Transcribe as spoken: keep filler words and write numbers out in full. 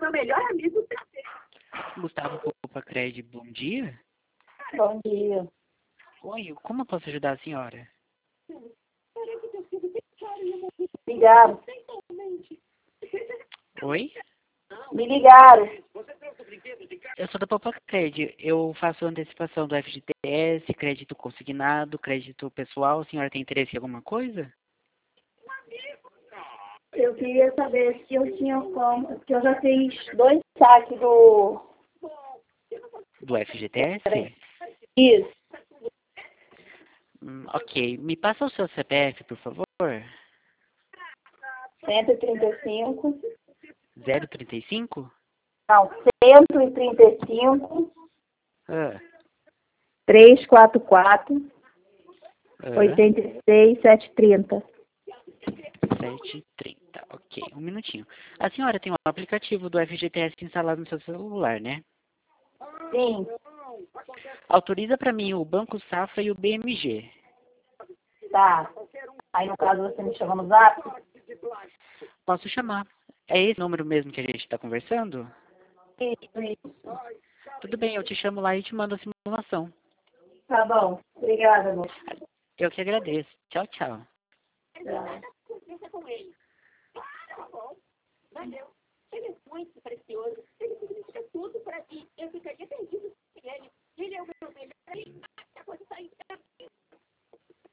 meu melhor amigo. Gustavo Poupa Crédito, bom dia. Bom dia. Oi, como eu posso ajudar a senhora? Ligaram. Oi? Me ligaram. Eu sou da Poupa Crédito. Eu faço antecipação do F G T S, crédito consignado, crédito pessoal. A senhora tem interesse em alguma coisa? Eu queria saber se eu tinha como, porque eu já fiz dois saques do... Do F G T S? Isso. Hum, ok. Me passa o seu C P F, por favor. cento e trinta e cinco. zero trinta e cinco? Não, cento e trinta e cinco. Ah, trezentos e quarenta e quatro. ah, oitenta e seis, setecentos e trinta. sete e trinta. Ok, um minutinho. A senhora tem um aplicativo do F G T S instalado no seu celular, né? Sim. Autoriza para mim o Banco Safra e o B M G. Tá. Aí, no caso, você me chama no zap? Posso chamar. É esse número mesmo que a gente está conversando? Isso, isso. Tudo bem, eu te chamo lá e te mando a simulação. Tá bom. Obrigada, amor. Eu que agradeço. Tchau, tchau. Tá. Conversa com ele. Tá bom. Valeu. Ele é muito precioso. Ele significa tudo pra mim. Eu ficaria perdido